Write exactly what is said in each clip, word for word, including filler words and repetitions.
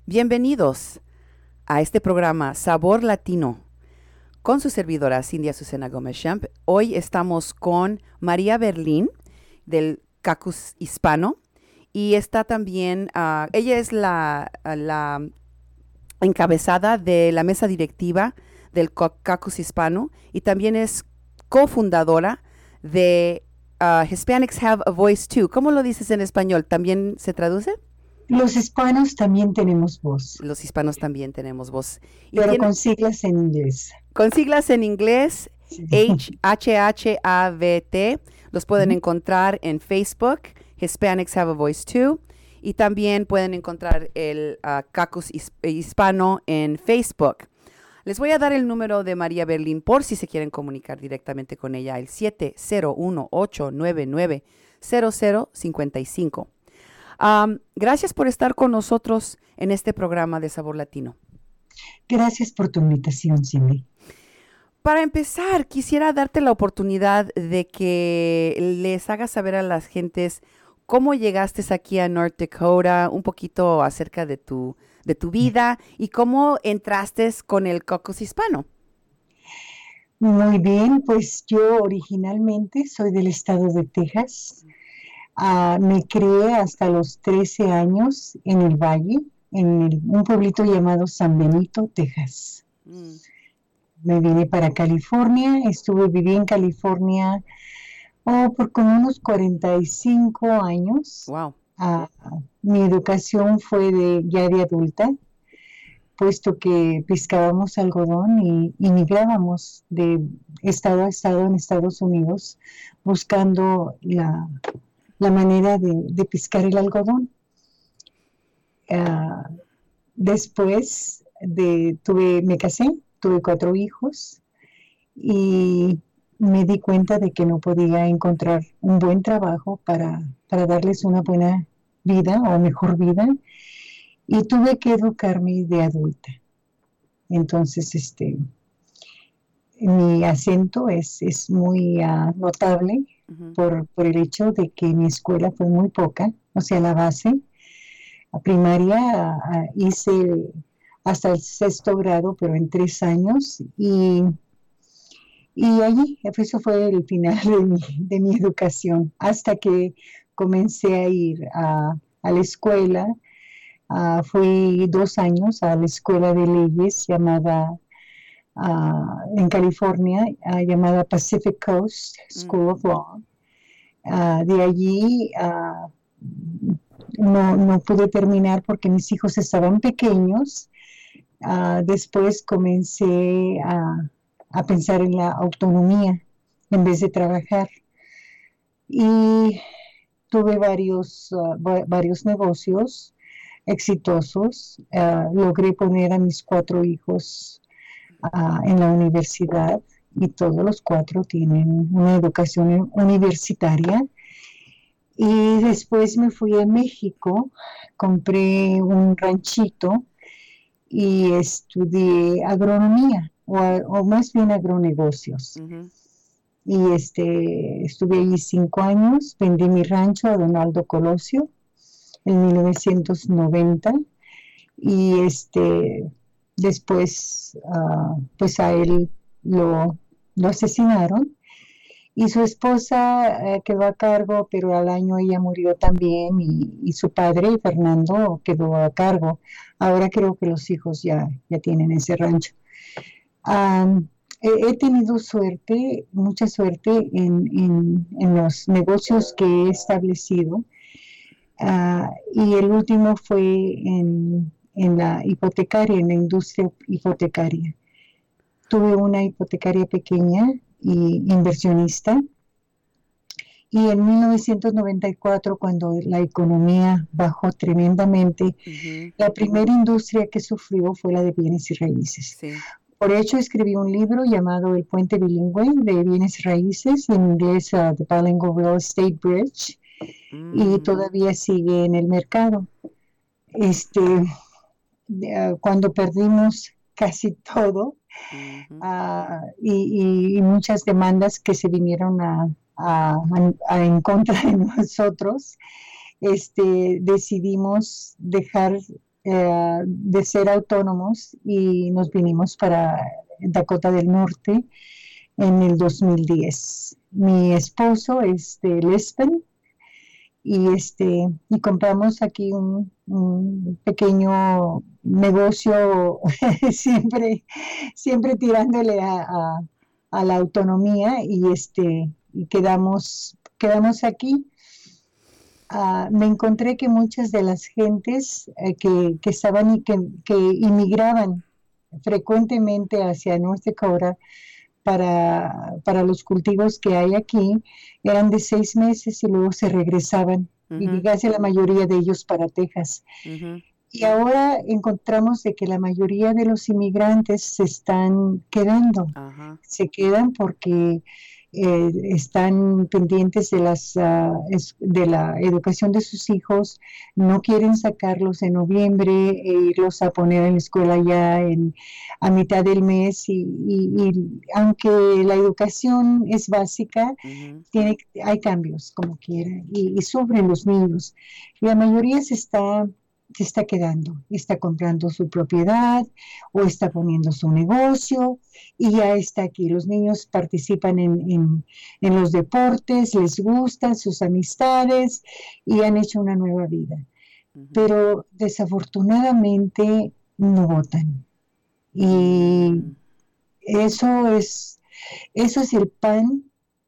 Bienvenidos a este programa Sabor Latino con su servidora Cindy Azucena Gómez Champ. Hoy estamos con María Berlín del Caucus Hispano y está también, uh, ella es la, la encabezada de la mesa directiva del Caucus Hispano y también es cofundadora de uh, Hispanics Have a Voice Too. ¿Cómo lo dices en español? ¿También se traduce? Los hispanos también tenemos voz. Los hispanos también tenemos voz. Y Pero tiene, con siglas en inglés. Con siglas en inglés, sí. H H A V T. Los pueden uh-huh. encontrar en Facebook, Hispanics Have a Voice Too. Y también pueden encontrar el uh, Caucus Hispano en Facebook. Les voy a dar el número de María Berlín por si se quieren comunicar directamente con ella, el siete cero uno, ocho nueve nueve, cero cero cinco cinco. Um, gracias por estar con nosotros en este programa de Sabor Latino. Gracias por tu invitación, Cindy. Para empezar, quisiera darte la oportunidad de que les hagas saber a las gentes cómo llegaste aquí a North Dakota, un poquito acerca de tu, de tu vida y cómo entraste con el Caucus Hispano. Muy bien, pues yo originalmente soy del estado de Texas. Uh, me crié hasta los trece años en el Valle, en el, un pueblito llamado San Benito, Texas. Mm. Me vine para California, estuve viví en California oh, por como unos cuarenta y cinco años. Wow. Uh, mi educación fue de, ya de adulta, puesto que pescábamos algodón y, y migrábamos de estado a estado en Estados Unidos buscando la... la manera de, de pescar el algodón. Uh, después de, tuve, me casé, tuve cuatro hijos y me di cuenta de que no podía encontrar un buen trabajo para, para darles una buena vida o mejor vida y tuve que educarme de adulta. Entonces, este, mi acento es, es muy uh, notable. Uh-huh. Por, por el hecho de que mi escuela fue muy poca, o sea, la base, la primaria uh, hice hasta el sexto grado, pero en tres años, y, y allí, eso fue el final de mi, de mi educación, hasta que comencé a ir a, a la escuela, uh, fui dos años a la escuela de leyes llamada... Uh, en California, uh, llamada Pacific Coast School mm. of Law. Uh, de allí uh, no, no pude terminar porque mis hijos estaban pequeños. Uh, después comencé a, a pensar en la autonomía en vez de trabajar. Y tuve varios, uh, va- varios negocios exitosos. Uh, logré poner a mis cuatro hijos Uh, en la universidad y todos los cuatro tienen una educación universitaria. Y después me fui a México, compré un ranchito y estudié agronomía o, o más bien agronegocios. Uh-huh. Y este, estuve allí cinco años, vendí mi rancho a Donaldo Colosio en mil novecientos noventa y este... Después, uh, pues a él lo, lo asesinaron y su esposa uh, quedó a cargo, pero al año ella murió también y, y su padre, Fernando, quedó a cargo. Ahora creo que los hijos ya, ya tienen ese rancho. Um, he, he tenido suerte, mucha suerte en, en, en los negocios que he establecido uh, y el último fue en... en la hipotecaria, en la industria hipotecaria. Tuve una hipotecaria pequeña y inversionista y en mil novecientos noventa y cuatro, cuando la economía bajó tremendamente, uh-huh. la primera industria que sufrió fue la de bienes y raíces. Sí. Por hecho, escribí un libro llamado El Puente Bilingüe de Bienes y Raíces, en inglés uh, The Bilingual Real Estate Bridge, uh-huh. y todavía sigue en el mercado. Este... Uh, cuando perdimos casi todo uh-huh. uh, y, y, y muchas demandas que se vinieron a, a, a en contra de nosotros, este, decidimos dejar eh, de ser autónomos y nos vinimos para Dakota del Norte en el dos mil diez. Mi esposo es de Lisbon y este y compramos aquí un, un pequeño negocio siempre siempre tirándole a, a, a la autonomía y este y quedamos quedamos aquí. Uh, me encontré que muchas de las gentes eh, que, que estaban y que, que inmigraban frecuentemente hacia North Dakota para, para los cultivos que hay aquí eran de seis meses y luego se regresaban, uh-huh. y casi la mayoría de ellos para Texas. Uh-huh. Y ahora encontramos de que la mayoría de los inmigrantes se están quedando, uh-huh. se quedan porque eh, están pendientes de, las, uh, es, de la educación de sus hijos, no quieren sacarlos en noviembre e irlos a poner en la escuela ya en, a mitad del mes y, y, y aunque la educación es básica, uh-huh. tiene, hay cambios como quiera y, y sufren los niños. La mayoría se está... se está quedando, está comprando su propiedad o está poniendo su negocio y ya está aquí. Los niños participan en, en, en los deportes, les gustan sus amistades y han hecho una nueva vida. Uh-huh. Pero desafortunadamente no votan. Y uh-huh. eso es, eso es el pan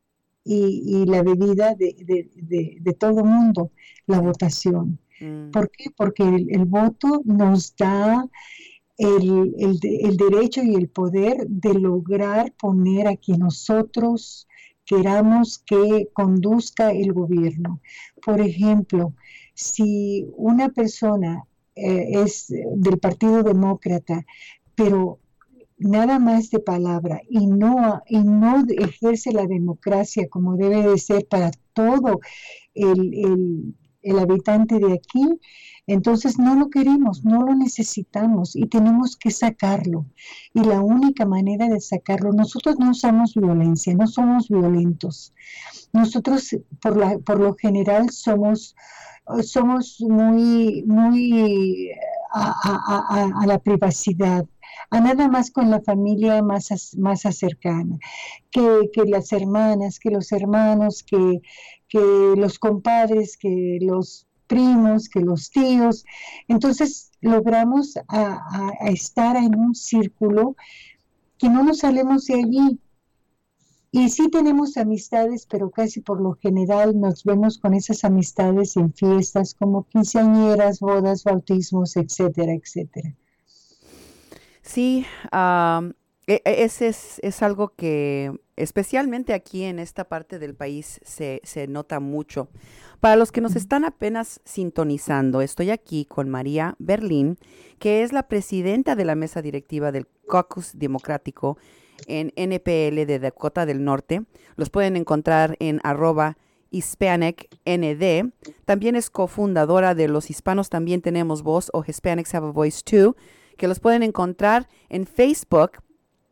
y, y la bebida de, de, de, de todo mundo, la votación. ¿Por qué? Porque el, el voto nos da el, el, el derecho y el poder de lograr poner a quien nosotros queramos que conduzca el gobierno. Por ejemplo, si una persona eh, es del Partido Demócrata, pero nada más de palabra y no, y no ejerce la democracia como debe de ser para todo el... el el habitante de aquí, entonces no lo queremos, no lo necesitamos y tenemos que sacarlo. Y la única manera de sacarlo, nosotros no usamos violencia, no somos violentos. Nosotros por, la, por lo general somos, somos muy, muy a, a, a, a la privacidad, a nada más con la familia más, más cercana, que, que las hermanas, que los hermanos, que, que los compadres, que los primos, que los tíos. Entonces logramos a, a, a estar en un círculo que no nos salemos de allí. Y sí tenemos amistades, pero casi por lo general nos vemos con esas amistades en fiestas como quinceañeras, bodas, bautismos, etcétera, etcétera. Sí, um, ese es, es algo que especialmente aquí en esta parte del país se, se nota mucho. Para los que nos están apenas sintonizando, estoy aquí con María Berlín, que es la presidenta de la mesa directiva del Caucus Democrático en N P L de Dakota del Norte. Los pueden encontrar en arroba Hispanic N D. También es cofundadora de Los Hispanos También Tenemos Voz o Hispanics Have a Voice Too, que los pueden encontrar en Facebook,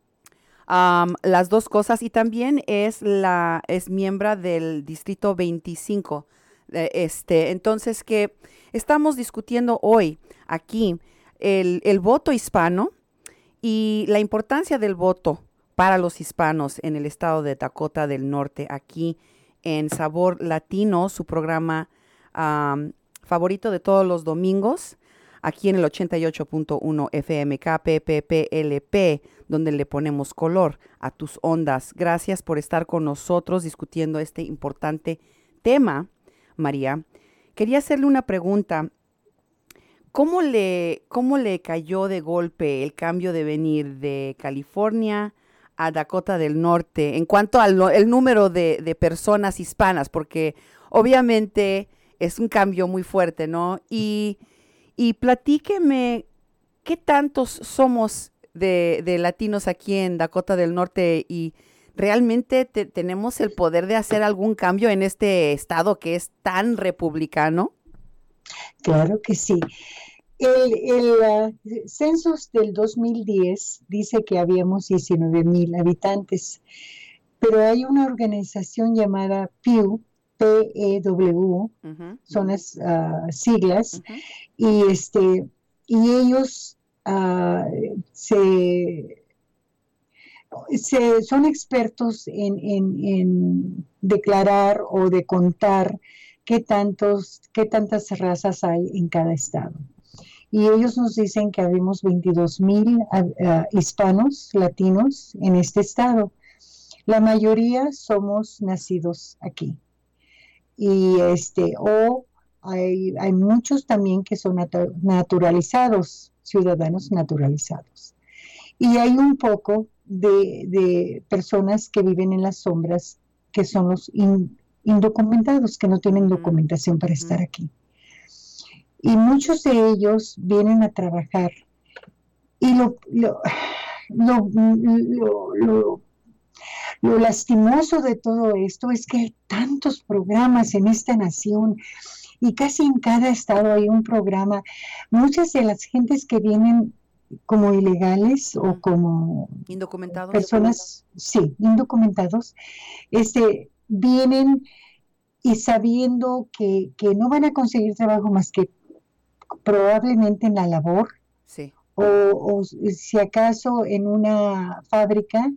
um, las dos cosas, y también es la es miembro del Distrito veinticinco. Eh, este, entonces, que estamos discutiendo hoy aquí el, el voto hispano y la importancia del voto para los hispanos en el estado de Dakota del Norte, aquí en Sabor Latino, su programa um, favorito de todos los domingos, aquí en el ochenta y ocho punto uno F M K P P P L P, donde le ponemos color a tus ondas. Gracias por estar con nosotros discutiendo este importante tema, María. Quería hacerle una pregunta. ¿Cómo le, cómo le cayó de golpe el cambio de venir de California a Dakota del Norte en cuanto al el número de, de personas hispanas? Porque obviamente es un cambio muy fuerte, ¿no? Y... Y platíqueme, ¿qué tantos somos de, de latinos aquí en Dakota del Norte y realmente te, tenemos el poder de hacer algún cambio en este estado que es tan republicano? Claro que sí. El, el uh, census del dos mil diez dice que habíamos diecinueve mil habitantes, pero hay una organización llamada Pew, P E W, uh-huh. son las uh, siglas, uh-huh. y este y ellos uh, se, se, son expertos en, en, en declarar o de contar qué, tantos, qué tantas razas hay en cada estado. Y ellos nos dicen que habemos veintidós mil uh, uh, hispanos, latinos en este estado. La mayoría somos nacidos aquí. Y este, o hay, hay muchos también que son natu- naturalizados, ciudadanos naturalizados. Y hay un poco de, de personas que viven en las sombras, que son los in, indocumentados, que no tienen Ujú, documentación para ujú. estar aquí. Y muchos de ellos vienen a trabajar. Y lo, lo, lo, lo, lo, lo lastimoso de todo esto es que hay tantos programas en esta nación y casi en cada estado hay un programa. Muchas de las gentes que vienen como ilegales o Ujú. como Indocumentados. personas, sí, indocumentados, este, vienen y sabiendo que, que no van a conseguir trabajo más que probablemente en la labor Sí. o, o si acaso en una fábrica.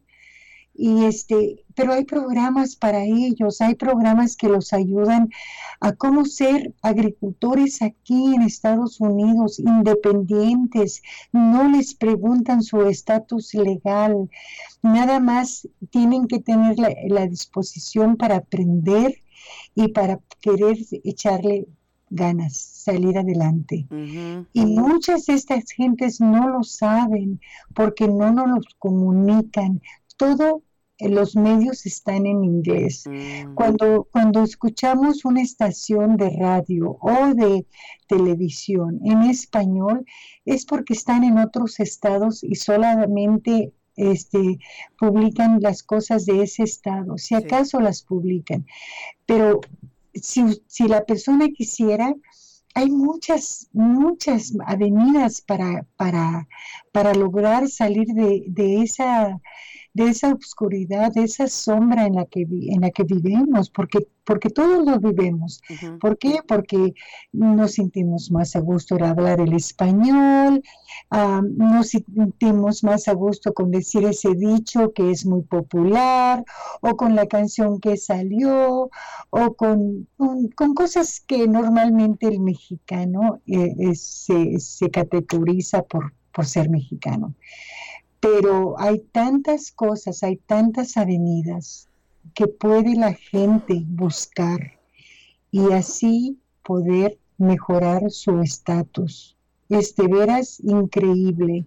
Y este, pero hay programas para ellos, hay programas que los ayudan a cómo ser agricultores aquí en Estados Unidos, independientes, no les preguntan su estatus legal, nada más tienen que tener la, la disposición para aprender y para querer echarle ganas, salir adelante. Ujú. Y muchas de estas gentes no lo saben porque no nos los comunican. Todo en los medios están en inglés. Mm. Cuando, cuando escuchamos una estación de radio o de televisión en español, es porque están en otros estados y solamente este, publican las cosas de ese estado, si Sí. acaso las publican. Pero si, si la persona quisiera, hay muchas, muchas avenidas para, para, para lograr salir de, de esa de esa oscuridad, de esa sombra en la que, en la que vivimos, porque, porque todos lo vivimos. Ujú. ¿Por qué? Porque nos sentimos más a gusto al hablar el español, um, nos sentimos más a gusto con decir ese dicho que es muy popular, o con la canción que salió, o con, con, con cosas que normalmente el mexicano eh, eh, se, se categoriza por, por ser mexicano. Pero hay tantas cosas, hay tantas avenidas que puede la gente buscar y así poder mejorar su estatus. Es de veras increíble.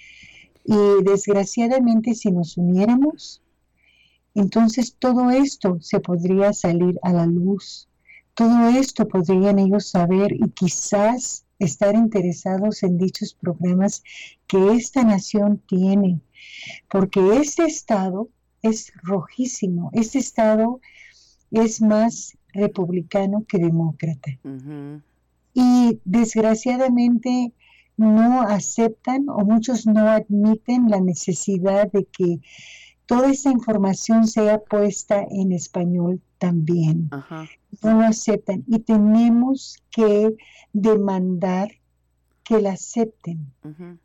Y desgraciadamente si nos uniéramos, entonces todo esto se podría salir a la luz. Todo esto podrían ellos saber y quizás estar interesados en dichos programas que esta nación tiene. Porque este estado es rojísimo, este estado es más republicano que demócrata. Ujú. Y desgraciadamente no aceptan o muchos no admiten la necesidad de que toda esta información sea puesta en español también. Ajá. No lo aceptan y tenemos que demandar que la acepten. Ujú.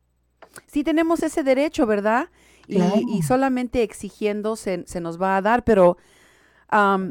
Sí tenemos ese derecho, ¿verdad? Y, y Claro. solamente exigiendo se, se nos va a dar, pero am,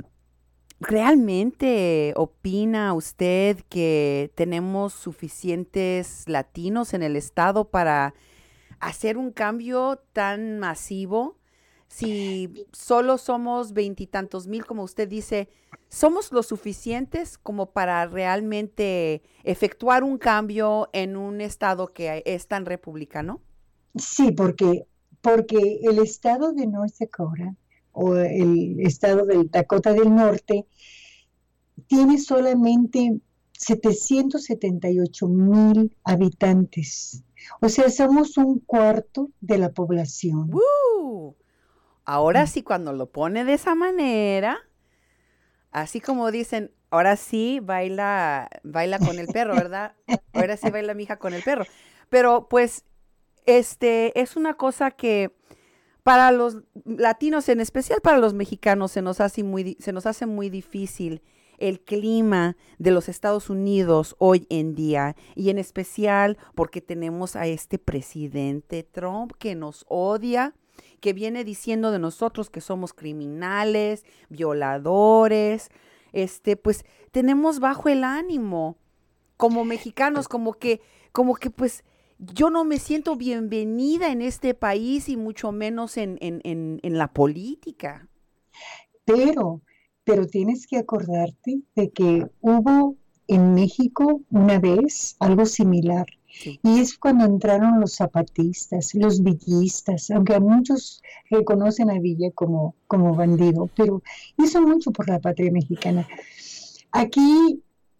¿realmente opina usted que tenemos suficientes latinos en el estado para hacer un cambio tan masivo? Si solo somos veintitantos mil, como usted dice, ¿somos lo suficientes como para realmente efectuar un cambio en un estado que es tan republicano? Sí, porque, porque el estado de North Dakota o el estado del Dakota del Norte tiene solamente setecientos setenta y ocho mil habitantes. O sea, somos un cuarto de la población. ¡Woo! Ahora sí, cuando lo pone de esa manera, así como dicen, ahora sí baila, baila con el perro, ¿verdad? Ahora sí baila mi hija con el perro. Pero pues, este, es una cosa que para los latinos, en especial para los mexicanos, se nos hace muy, di- se nos hace muy difícil el clima de los Estados Unidos hoy en día, y en especial porque tenemos a este presidente Trump que nos odia, que viene diciendo de nosotros que somos criminales, violadores, este, pues tenemos bajo el ánimo como mexicanos, como que, como que pues yo no me siento bienvenida en este país y mucho menos en, en, en, en la política. Pero, pero tienes que acordarte de que hubo en México una vez algo similar. Sí. Y es cuando entraron los zapatistas, los villistas, aunque a muchos reconocen a Villa como, como bandido, pero hizo mucho por la patria mexicana. Aquí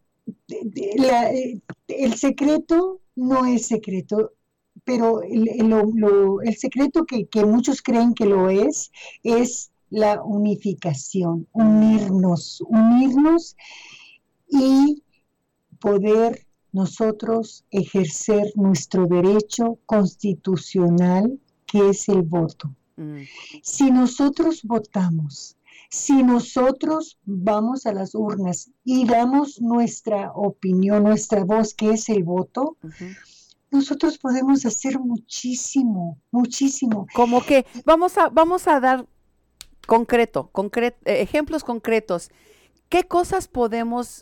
la, el secreto no es secreto, pero el, el, lo, el secreto que, que muchos creen que lo es, es la unificación, unirnos, unirnos y poder nosotros ejercer nuestro derecho constitucional, que es el voto. Mm. Si nosotros votamos, si nosotros vamos a las urnas y damos nuestra opinión, nuestra voz, que es el voto, uh-huh, nosotros podemos hacer muchísimo, muchísimo. Como que vamos a, vamos a dar concreto, concret, eh, ejemplos concretos. ¿Qué cosas podemos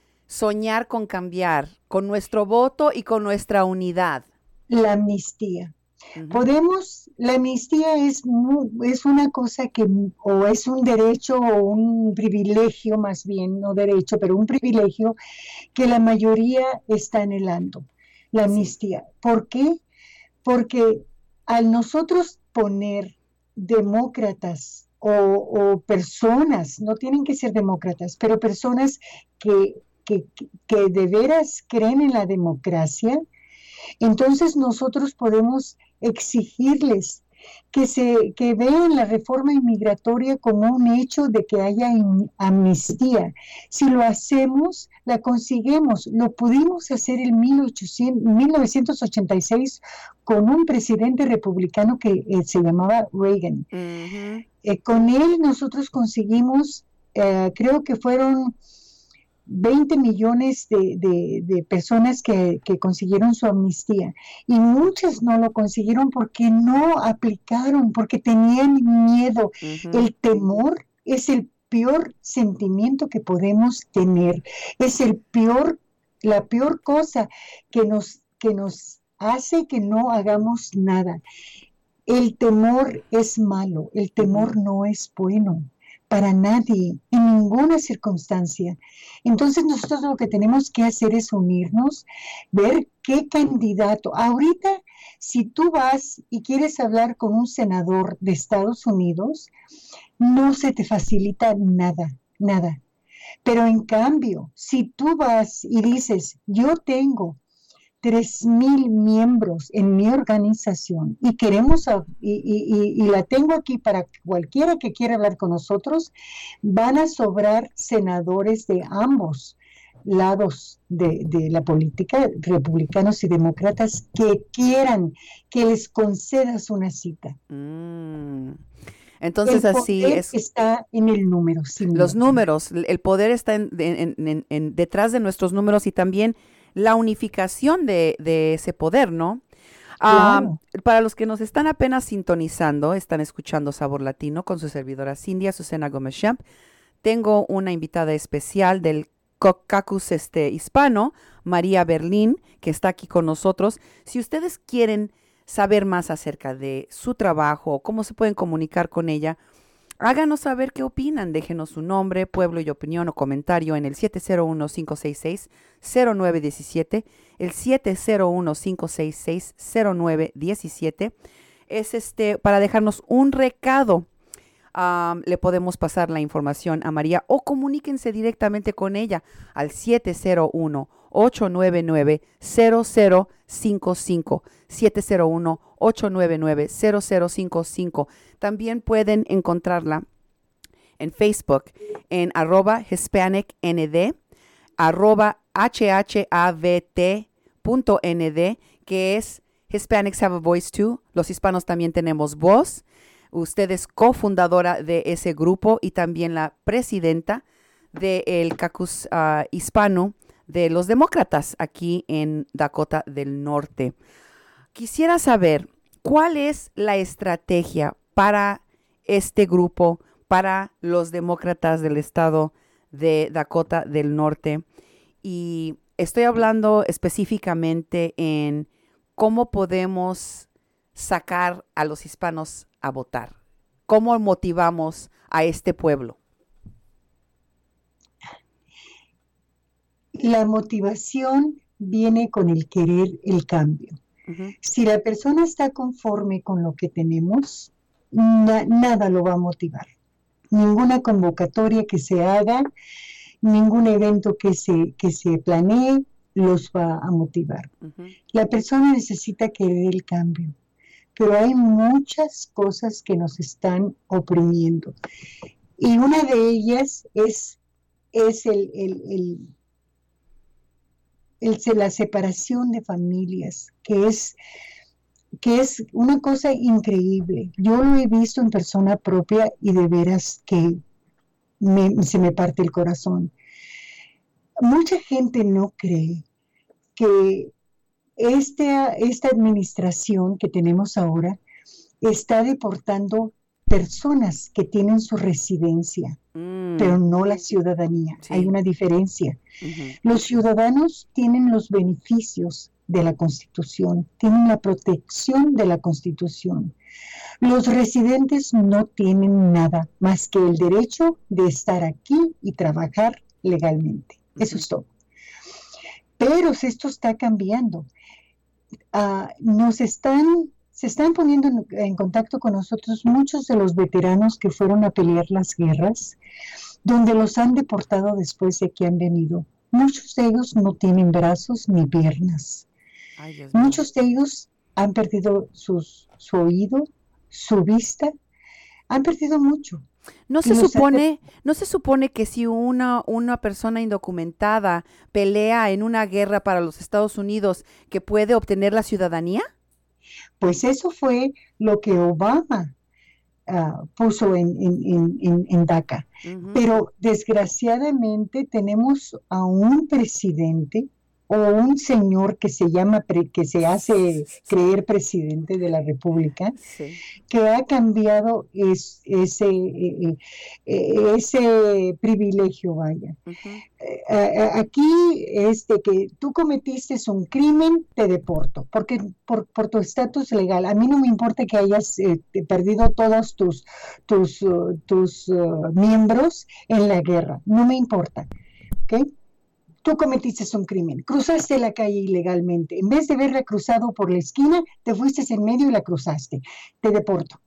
soñar con cambiar con nuestro voto y con nuestra unidad? La amnistía. Uh-huh. Podemos, la amnistía es, es una cosa que, o es un derecho o un privilegio, más bien, no derecho, pero un privilegio que la mayoría está anhelando, la amnistía. Sí. ¿Por qué? Porque al nosotros poner demócratas o, o personas, no tienen que ser demócratas, pero personas que Que, que de veras creen en la democracia, entonces nosotros podemos exigirles que, se, que vean la reforma inmigratoria como un hecho de que haya amnistía. Si lo hacemos, la conseguimos. Lo pudimos hacer en mil novecientos ochenta y seis con un presidente republicano que eh, se llamaba Reagan. Uh-huh. Eh, con él nosotros conseguimos, eh, creo que fueron veinte millones de, de, de personas que, que consiguieron su amnistía, y muchas no lo consiguieron porque no aplicaron, porque tenían miedo. Uh-huh. El temor es el peor sentimiento que podemos tener, es el peor, la peor cosa que nos, que nos hace que no hagamos nada. El temor es malo, el temor uh-huh. no es bueno para nadie, en ninguna circunstancia. Entonces nosotros lo que tenemos que hacer es unirnos, ver qué candidato. Ahorita, si tú vas y quieres hablar con un senador de Estados Unidos, no se te facilita nada, nada. Pero en cambio, si tú vas y dices, yo tengo tres mil miembros en mi organización y queremos, y, y, y la tengo aquí para cualquiera que quiera hablar con nosotros, van a sobrar senadores de ambos lados de, de la política, republicanos y demócratas, que quieran que les concedas una cita. Mm. Entonces el así poder es. Está en el número. Sí, los números, el poder está en, en, en, en, detrás de nuestros números, y también la unificación de, de ese poder, ¿no? Claro. Uh, para los que nos están apenas sintonizando, están escuchando Sabor Latino con su servidora Cindy Azucena Gómez Champ. Tengo una invitada especial del Caucus este, hispano, María Berlín, que está aquí con nosotros. Si ustedes quieren saber más acerca de su trabajo, cómo se pueden comunicar con ella, háganos saber qué opinan. Déjenos su nombre, pueblo y opinión o comentario en el siete cero uno, cinco seis seis, cero nueve uno siete, el siete cero uno, cinco seis seis, cero nueve uno siete. Es este para dejarnos un recado. Um, le podemos pasar la información a María, o comuníquense directamente con ella al siete cero uno, ocho nueve nueve, cero cero cinco cinco, siete cero uno, ocho nueve nueve, cero cero cinco cinco. También pueden encontrarla en Facebook en arroba HispanicND, arroba hhabt punto nd, que es Hispanics Have a Voice Too. Los hispanos también tenemos voz. Usted es cofundadora de ese grupo y también la presidenta del caucus uh, hispano de los demócratas aquí en Dakota del Norte. Quisiera saber, ¿cuál es la estrategia para este grupo, para los demócratas del estado de Dakota del Norte? Y estoy hablando específicamente en cómo podemos sacar a los hispanos a votar. ¿Cómo motivamos a este pueblo? La motivación viene con el querer el cambio. Uh-huh. Si la persona está conforme con lo que tenemos, na- nada lo va a motivar. Ninguna convocatoria que se haga, ningún evento que se, que se planee, los va a motivar. Uh-huh. La persona necesita querer el cambio, pero hay muchas cosas que nos están oprimiendo. Y una de ellas es, es el, el, el, el, la separación de familias, que es, que es una cosa increíble. Yo lo he visto en persona propia y de veras que me, se me parte el corazón. Mucha gente no cree que esta, esta administración que tenemos ahora está deportando personas que tienen su residencia, mm. pero no la ciudadanía. Sí. Hay una diferencia. Uh-huh. Los ciudadanos tienen los beneficios de la Constitución, tienen la protección de la Constitución. Los residentes no tienen nada más que el derecho de estar aquí y trabajar legalmente. Uh-huh. Eso es todo. Pero esto está cambiando. Uh, nos están, se están poniendo en, en contacto con nosotros muchos de los veteranos que fueron a pelear las guerras, donde los han deportado después de que han venido. Muchos de ellos no tienen brazos ni piernas. Ay, Dios mío. Muchos de ellos han perdido sus, su oído, su vista, han perdido mucho. No se supone, no se supone que si una, una persona indocumentada pelea en una guerra para los Estados Unidos, que puede obtener la ciudadanía. Pues eso fue lo que Obama uh, puso en, en, en, en, en DACA. Uh-huh. Pero desgraciadamente tenemos a un presidente o un señor que se llama, pre, que se hace creer presidente de la República, sí. que ha cambiado es, ese, eh, eh, ese privilegio, vaya. Uh-huh. eh, aquí es de que tú cometiste un crimen, te deporto, porque por, por tu estatus legal. A mí no me importa que hayas eh, perdido todos tus, tus, uh, tus uh, miembros en la guerra, no me importa, ¿ok? Tú cometiste un crimen, cruzaste la calle ilegalmente. En vez de haberla cruzado por la esquina, te fuiste en medio y la cruzaste. Te deporto.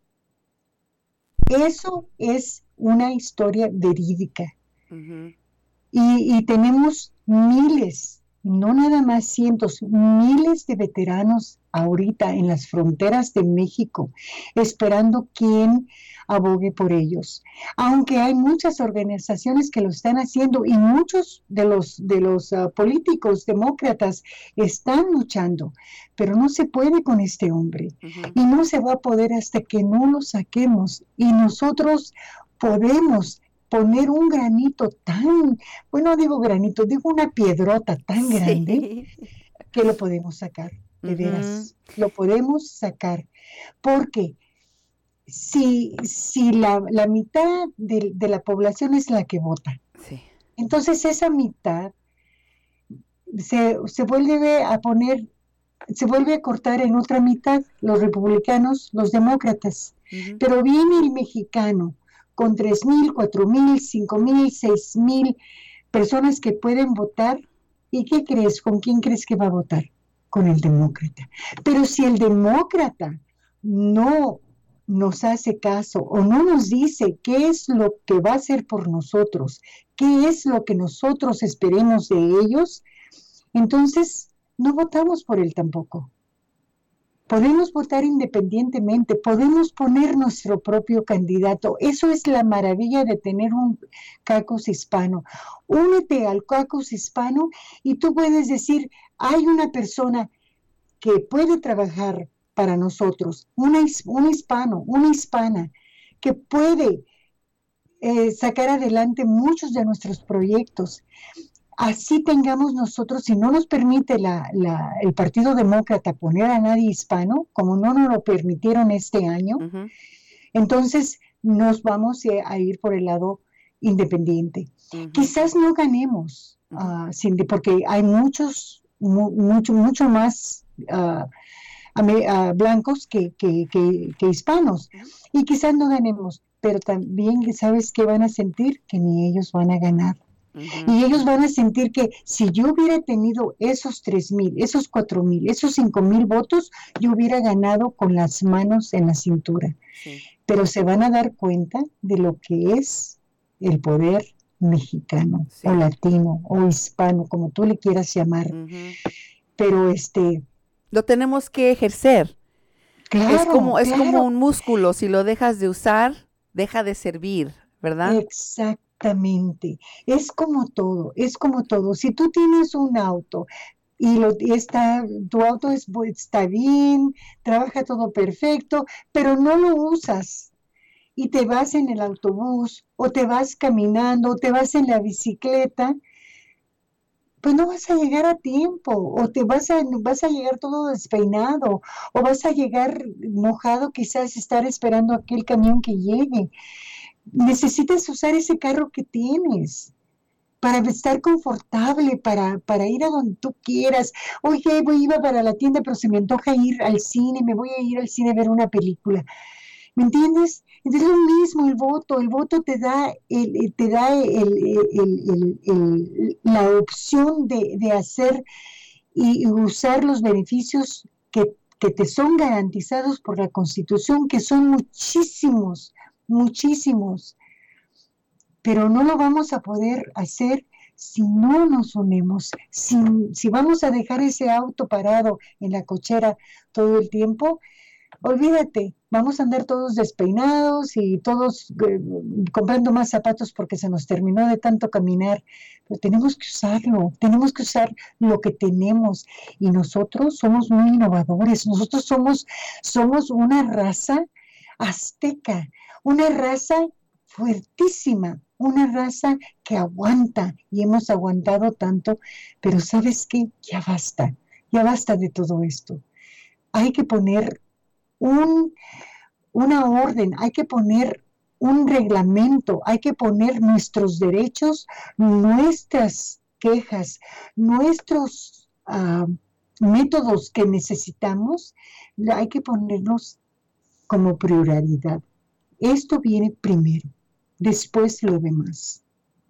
Eso es una historia verídica. Uh-huh. Y, y tenemos miles, no nada más cientos, miles de veteranos ahorita en las fronteras de México, esperando quien abogue por ellos. Aunque hay muchas organizaciones que lo están haciendo y muchos de los, de los uh, políticos demócratas están luchando, pero no se puede con este hombre. Uh-huh. Y no se va a poder hasta que no lo saquemos. Y nosotros podemos poner un granito tan, bueno, digo granito, digo una piedrota tan sí. grande que lo podemos sacar, de uh-huh. veras, lo podemos sacar, porque si, si la, la mitad de, de la población es la que vota, sí. entonces esa mitad se, se vuelve a poner, se vuelve a cortar en otra mitad, los republicanos, los demócratas, uh-huh. pero viene el mexicano, con tres mil, cuatro mil, cinco mil, seis mil personas que pueden votar. ¿Y qué crees? ¿Con quién crees que va a votar? Con el demócrata. Pero si el demócrata no nos hace caso o no nos dice qué es lo que va a hacer por nosotros, qué es lo que nosotros esperemos de ellos, entonces no votamos por él tampoco. Podemos votar independientemente, podemos poner nuestro propio candidato. Eso es la maravilla de tener un caucus hispano. Únete al caucus hispano y tú puedes decir, hay una persona que puede trabajar para nosotros, una, un hispano, una hispana, que puede eh, sacar adelante muchos de nuestros proyectos. Así tengamos nosotros, si no nos permite la, la, el Partido Demócrata poner a nadie hispano, como no nos lo permitieron este año, Ujú, entonces nos vamos a ir por el lado independiente. ujú, Quizás no ganemos, ujú, uh, Cindy, porque hay muchos, mu, mucho, mucho más uh, uh, blancos que, que, que, que hispanos. ujú. Y quizás no ganemos, pero también sabes que van a sentir que ni ellos van a ganar. Ujú, Y ellos van a sentir que si yo hubiera tenido esos tres mil, esos cuatro mil, esos cinco mil votos, yo hubiera ganado con las manos en la cintura. sí, Pero se van a dar cuenta de lo que es el poder mexicano o sí. latino o hispano, como tú le quieras llamar. Ujú. Pero este, Lo tenemos que ejercer. Es claro, como, es como claro, un músculo. Si lo dejas de usar, deja de servir, ¿verdad? exactamente. Es como todo, es como todo. Si tú tienes un auto y lo, y está, tu auto es, bu- está bien, trabaja todo perfecto, pero no lo usas y te vas en el autobús o te vas caminando o te vas en la bicicleta, pues no vas a llegar a tiempo o te vas a, vas a llegar todo despeinado o vas a llegar mojado, quizás estar esperando a aquel camión que llegue. Necesitas usar ese carro que tienes para estar confortable, para, para ir a donde tú quieras. Oye, voy, iba para la tienda, pero se me antoja ir al cine, me voy a ir al cine a ver una película. ¿Me entiendes? Es lo mismo el voto. El voto te da, el, te da el, el, el, la opción de, de hacer y usar los beneficios que, que te son garantizados por la Constitución, que son muchísimos, muchísimos, pero no lo vamos a poder hacer si no nos unimos, si, si vamos a dejar ese auto parado en la cochera todo el tiempo, olvídate, vamos a andar todos despeinados y todos eh, comprando más zapatos porque se nos terminó de tanto caminar, pero tenemos que usarlo, tenemos que usar lo que tenemos y nosotros somos muy innovadores, nosotros somos, somos una raza azteca, una raza fuertísima, una raza que aguanta y hemos aguantado tanto, pero ¿sabes qué? Ya basta, ya basta de todo esto. Hay que poner un, una orden, hay que poner un reglamento, hay que poner nuestros derechos, nuestras quejas, nuestros uh, métodos que necesitamos, hay que ponerlos como prioridad. Esto viene primero, después lo demás.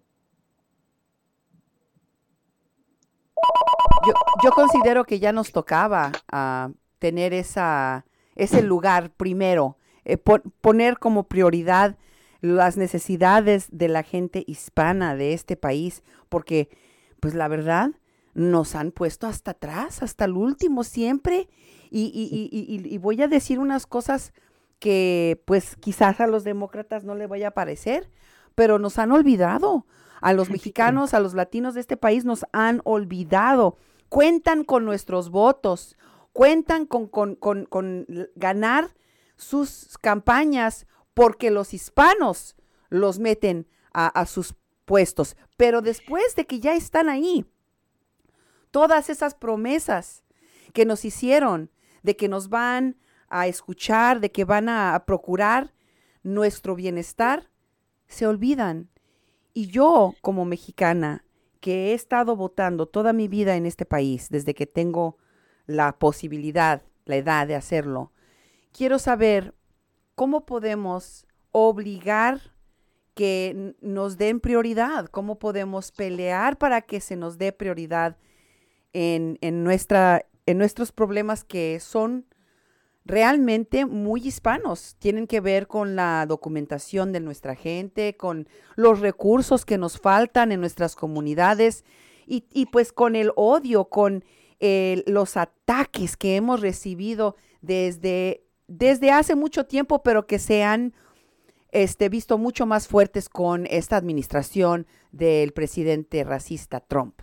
Yo, yo considero que ya nos tocaba uh, tener esa, ese lugar primero, eh, pon, poner como prioridad las necesidades de la gente hispana de este país, porque pues la verdad nos han puesto hasta atrás, hasta el último siempre, y, y, y, y, y voy a decir unas cosas que pues quizás a los demócratas no les vaya a parecer, pero nos han olvidado. A los mexicanos, a los latinos de este país nos han olvidado. Cuentan con nuestros votos, cuentan con, con, con, con ganar sus campañas porque los hispanos los meten a, a sus puestos. Pero después de que ya están ahí, todas esas promesas que nos hicieron de que nos van a escuchar, de que van a, a procurar nuestro bienestar, se olvidan. Y yo, como mexicana, que he estado votando toda mi vida en este país, desde que tengo la posibilidad, la edad de hacerlo, quiero saber cómo podemos obligar que nos den prioridad, cómo podemos pelear para que se nos dé prioridad en, en, nuestra, en nuestros problemas que son realmente muy hispanos, tienen que ver con la documentación de nuestra gente, con los recursos que nos faltan en nuestras comunidades y, y pues con el odio, con eh, los ataques que hemos recibido desde, desde hace mucho tiempo, pero que se han este, visto mucho más fuertes con esta administración del presidente racista Trump.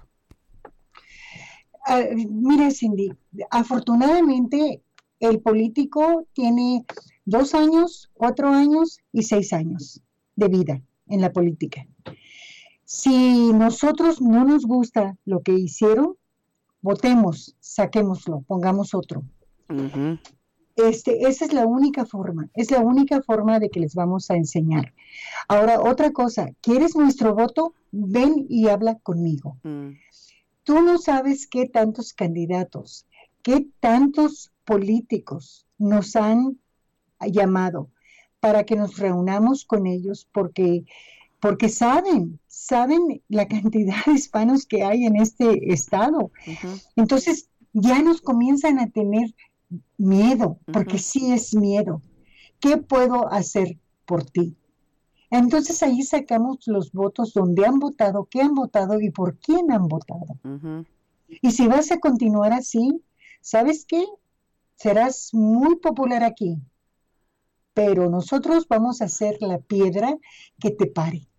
Uh, mira, Cindy, afortunadamente el político tiene dos años, cuatro años y seis años de vida. en la política. Si nosotros no nos gusta lo que hicieron, votemos, saquémoslo, pongamos otro. Ujú. Este, esa es la única forma, es la única forma de que les vamos a enseñar. Ahora, otra cosa, ¿quieres nuestro voto? Ven y habla conmigo. Mm. Tú no sabes qué tantos candidatos, qué tantos políticos nos han llamado para que nos reunamos con ellos porque, porque saben, saben la cantidad de hispanos que hay en este estado. Ujú. Entonces ya nos comienzan a tener miedo, porque Ujú. sí es miedo. ¿Qué puedo hacer por ti? Entonces ahí sacamos los votos donde han votado, qué han votado y por quién han votado. Ujú. Y si vas a continuar así, ¿sabes qué? Serás muy popular aquí, pero nosotros vamos a ser la piedra que te pare.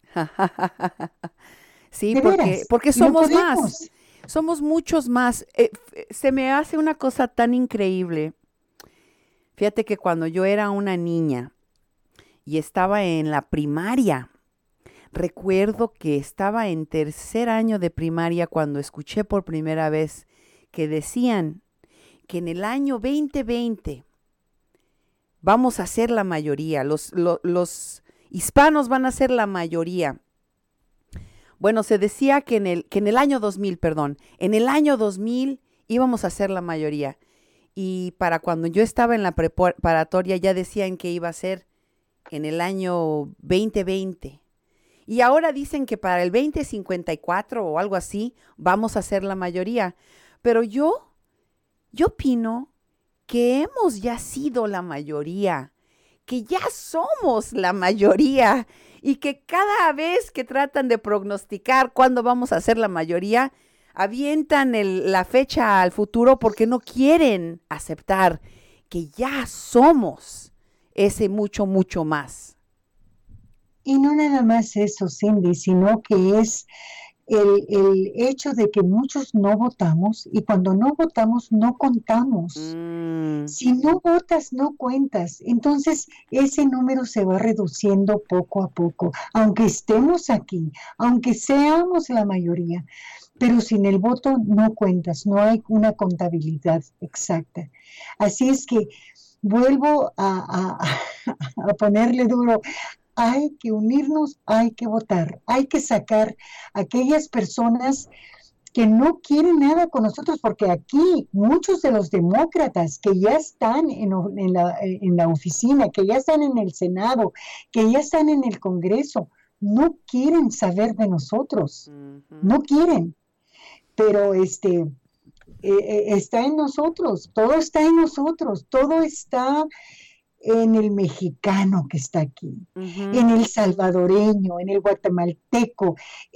Sí, De porque, veras, porque y lo somos más, podemos. somos muchos más. Eh, f- se me hace una cosa tan increíble. Fíjate que cuando yo era una niña y estaba en la primaria, recuerdo que estaba en tercer año de primaria cuando escuché por primera vez que decían que en el año veinte veinte vamos a ser la mayoría, los, lo- los hispanos van a ser la mayoría. Bueno, se decía que en el, que en el año dos mil, perdón, en el año dos mil íbamos a ser la mayoría. Y para cuando yo estaba en la preparatoria ya decían que iba a ser en el año veinte veinte. Y ahora dicen que para el veinte cincuenta y cuatro o algo así vamos a ser la mayoría. Pero yo, yo opino que hemos ya sido la mayoría, que ya somos la mayoría y que cada vez que tratan de prognosticar cuándo vamos a ser la mayoría, avientan el- la fecha al futuro porque no quieren aceptar que ya somos ese mucho, mucho más. Y no nada más eso, Cindy, sino que es el, el hecho de que muchos no votamos y cuando no votamos no contamos. Mm, Si no votas, no cuentas. Entonces, ese número se va reduciendo poco a poco, aunque estemos aquí, aunque seamos la mayoría, pero sin el voto no cuentas, no hay una contabilidad exacta. Así es que vuelvo a, a, a ponerle duro. Hay que unirnos, hay que votar, hay que sacar a aquellas personas que no quieren nada con nosotros, porque aquí muchos de los demócratas que ya están en, en, la, en la oficina, que ya están en el Senado, que ya están en el Congreso, no quieren saber de nosotros, ujú. no quieren, pero este, eh, eh, está en nosotros, todo está en nosotros, todo está en el mexicano que está aquí, Ujú. en el salvadoreño, en el guatemalteco,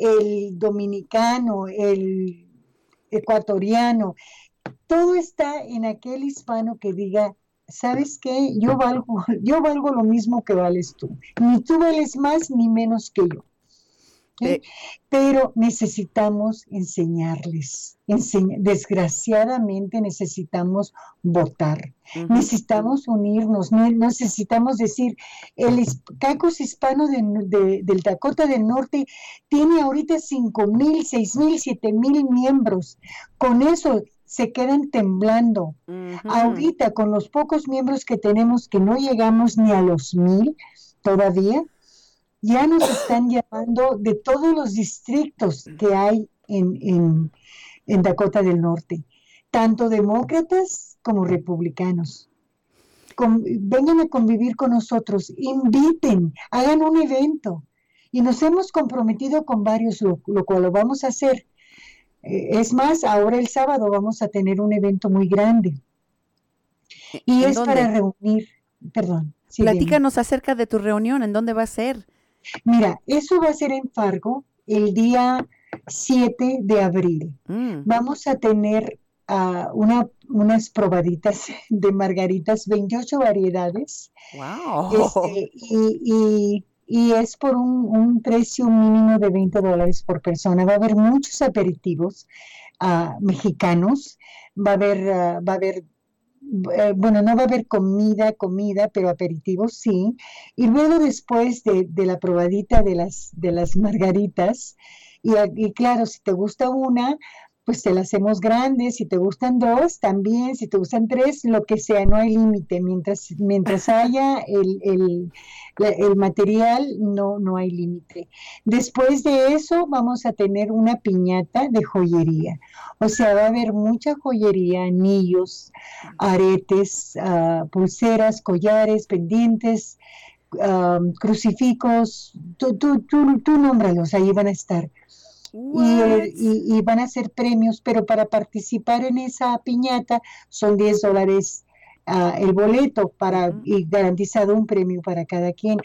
el dominicano, el ecuatoriano, todo está en aquel hispano que diga, ¿sabes qué? Yo valgo, yo valgo lo mismo que vales tú. Ni tú vales más ni menos que yo. ¿Sí? Pe- Pero necesitamos enseñarles. Enseñ- Desgraciadamente necesitamos votar. ujú. Necesitamos unirnos. Ne- necesitamos decir, el his- caucus hispano de- de- del Dakota del Norte tiene ahorita cinco mil, seis mil, siete mil miembros. Con eso se quedan temblando. Ujú. Ahorita, con los pocos miembros que tenemos, que no llegamos ni a los mil todavía, ya nos están llamando de todos los distritos que hay en, en, en Dakota del Norte, tanto demócratas como republicanos. Con, vengan a convivir con nosotros, inviten, hagan un evento. Y nos hemos comprometido con varios, lo, lo cual lo vamos a hacer. Eh, es más, ahora el sábado vamos a tener un evento muy grande. ¿E- Y ¿En es para dónde? reunir, perdón, sí, dime. Platícanos acerca de tu reunión, ¿en dónde va a ser? Mira, eso va a ser en Fargo el día siete de abril. Mm, Vamos a tener uh, una, unas probaditas de margaritas, veintiocho variedades, wow. este, y, y, y es por un, un precio mínimo de veinte dólares por persona. Va a haber muchos aperitivos uh, mexicanos, va a haber, uh, va a haber eh, bueno, no va a haber comida, comida, pero aperitivos sí. Y luego después de, de la probadita de las, de las margaritas, y, a- y claro, si te gusta una, pues te la hacemos grande, si te gustan dos, también, si te gustan tres, lo que sea, no hay límite. Mientras, mientras haya el, el, la- el material, no, no hay límite. Después de eso, vamos a tener una piñata de joyería. O sea, va a haber mucha joyería, anillos, aretes, ah, pulseras, collares, pendientes, ah, crucifijos, tú, tú, tú, tú nómbralos, ahí van a estar. Y, eh, What? y- y van a ser premios, pero para participar en esa piñata son diez dólares ah, el boleto para, Ujú. y garantizado un premio para cada quien.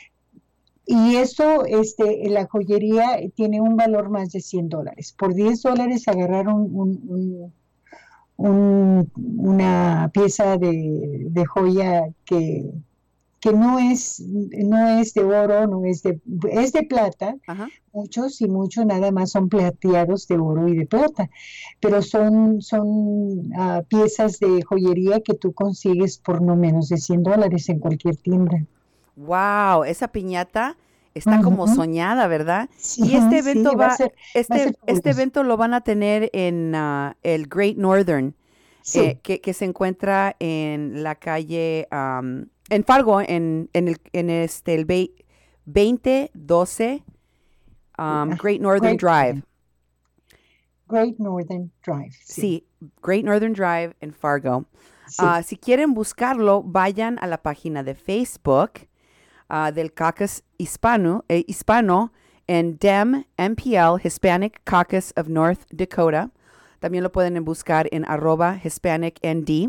Y eso, este, la joyería tiene un valor más de cien dólares. Por diez dólares agarraron un, un- un- una pieza de, de joya que, que no es, no es de oro, no es de, es de plata. Ajá. Muchos y muchos nada más son plateados de oro y de plata, pero son, son ah, piezas de joyería que tú consigues por no menos de cien dólares en cualquier tienda. Wow, esa piñata está como Ujú. soñada, ¿verdad? Sí, Y este sí, evento va a va, ser, va a este, ser este fabuloso. evento lo van a tener en ah, el Great Northern, eh, Sí, que, que se encuentra en la calle, am, en Fargo, en, en el, en este, el vei- veinte doce um, ah, Great Northern Great Drive. Northern, Great Northern Drive, sí, Sí, Great Northern Drive en Fargo. sí, Ah, si quieren buscarlo, vayan a la página de Facebook ah, del Caucus Hispano, eh, Hispano en D E M, M P L, Hispanic Caucus of North Dakota. También lo pueden buscar en arroba Hispanic N D.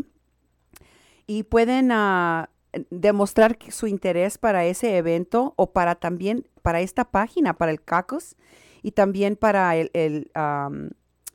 Y pueden ah, demostrar que su interés para ese evento o para también para esta página, para el Caucus y también para el, el, am,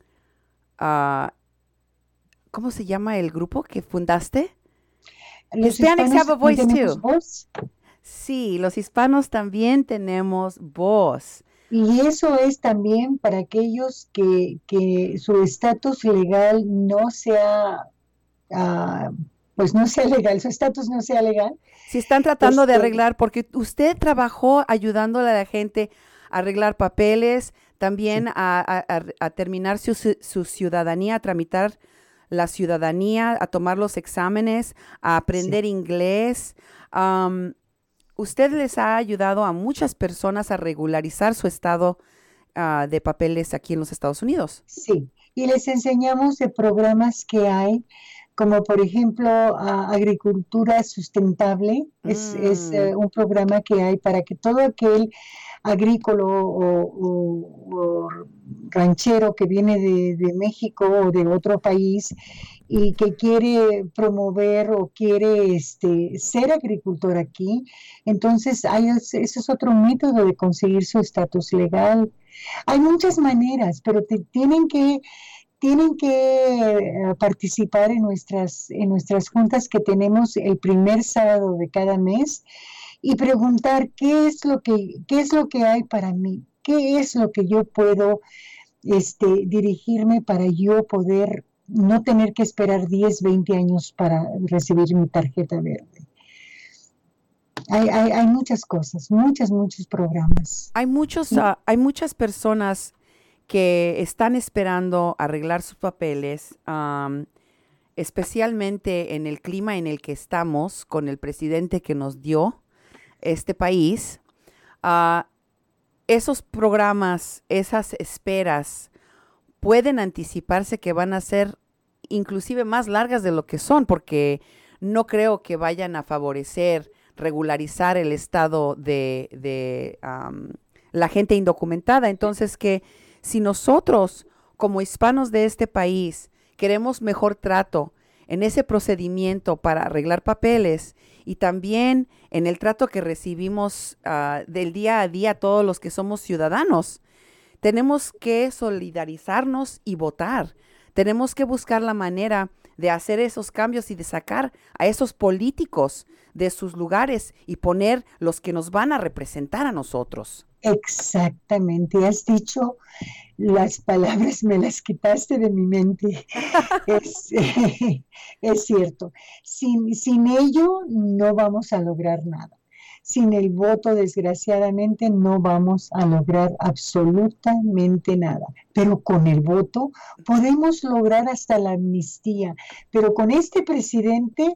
ah, ¿cómo se llama el grupo que fundaste? los Hispanics hispanos have a también voice tenemos too. voz. Sí, los hispanos también tenemos voz. Y eso es también para aquellos que, que su estatus legal no sea, ah, pues no sea legal, su estatus no sea legal. Si están tratando de Este, arreglar, porque usted trabajó ayudándole a la gente a arreglar papeles, también sí, a, a- a- a terminar su, ci- su ciudadanía, a tramitar la ciudadanía, a tomar los exámenes, a sí, aprender inglés. Am, usted les ha ayudado a muchas personas a regularizar su estado ah, de papeles aquí en los Estados Unidos. sí. Y les enseñamos de programas que hay, como por ejemplo ah, agricultura sustentable. Es, es Mm, eh, un programa que hay para que todo aquel agrícola o, o- o ranchero que viene de, de México o de otro país y que quiere promover o quiere este, ser agricultor aquí, entonces hay, ese es otro método de conseguir su estatus legal. Hay muchas maneras, pero te, tienen que, tienen que eh, participar en nuestras, en nuestras juntas que tenemos el primer sábado de cada mes y preguntar qué es lo que, qué es lo que hay para mí, qué es lo que yo puedo este, dirigirme para yo poder no tener que esperar diez veinte años para recibir mi tarjeta verde. Hay, hay, hay muchas cosas, muchas, muchos programas. hay muchos, Y ah, hay muchas personas que están esperando arreglar sus papeles, am, especialmente en el clima en el que estamos, con el presidente que nos dio este país. Ah, esos programas, esas esperas, pueden anticiparse que van a ser inclusive más largas de lo que son, porque no creo que vayan a favorecer, regularizar el estado de, de am, la gente indocumentada. Entonces, que si nosotros, como hispanos de este país, queremos mejor trato en ese procedimiento para arreglar papeles y también en el trato que recibimos ah, del día a día todos los que somos ciudadanos, tenemos que solidarizarnos y votar. Tenemos que buscar la manera de hacer esos cambios y de sacar a esos políticos de sus lugares y poner los que nos van a representar a nosotros. Exactamente, has dicho las palabras, me las quitaste de mi mente. Es, es cierto, sin, sin ello no vamos a lograr nada. Sin el voto, desgraciadamente, no vamos a lograr absolutamente nada. Pero con el voto podemos lograr hasta la amnistía. Pero con este presidente,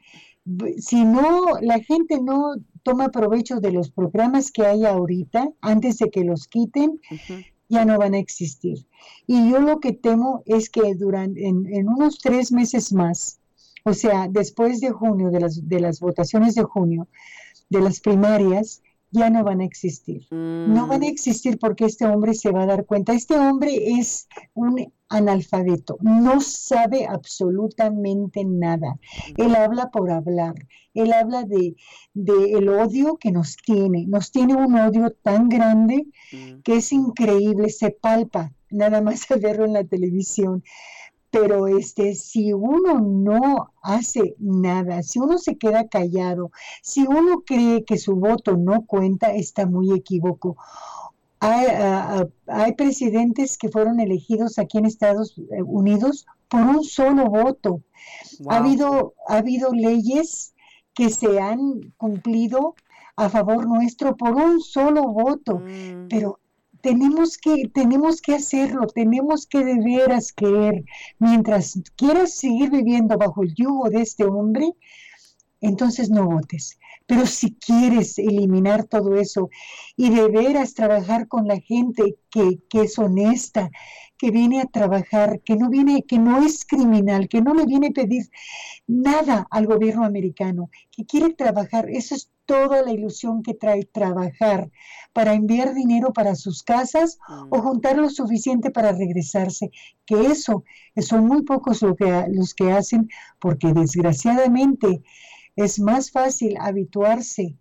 si no, la gente no toma provecho de los programas que hay ahorita, antes de que los quiten, uh-huh. ya no van a existir. Y yo lo que temo es que durante, en, en unos tres meses más, o sea, después de junio, de las, de las votaciones de junio, de las primarias, ya no van a existir. Mm. No van a existir porque este hombre se va a dar cuenta. Este hombre es un analfabeto, no sabe absolutamente nada. Él habla por hablar. Él habla de, de el odio que nos tiene. Nos tiene un odio tan grande mm. que es increíble, se palpa, nada más al verlo en la televisión. Pero este, si uno no hace nada, si uno se queda callado, si uno cree que su voto no cuenta, está muy equivocado. Hay, uh, hay presidentes que fueron elegidos aquí en Estados Unidos por un solo voto. Wow. Ha habido, ha habido leyes que se han cumplido a favor nuestro por un solo voto, mm. pero Tenemos que, tenemos que hacerlo, tenemos que de veras querer. Mientras quieras seguir viviendo bajo el yugo de este hombre, entonces no votes. Pero si quieres eliminar todo eso y de veras trabajar con la gente que, que es honesta, que viene a trabajar, que no viene, que no es criminal, que no le viene a pedir nada al gobierno americano, que quiere trabajar, eso es toda la ilusión que trae trabajar para enviar dinero para sus casas mm. o juntar lo suficiente para regresarse, que eso, son muy pocos lo que, los que hacen, porque desgraciadamente es más fácil habituarse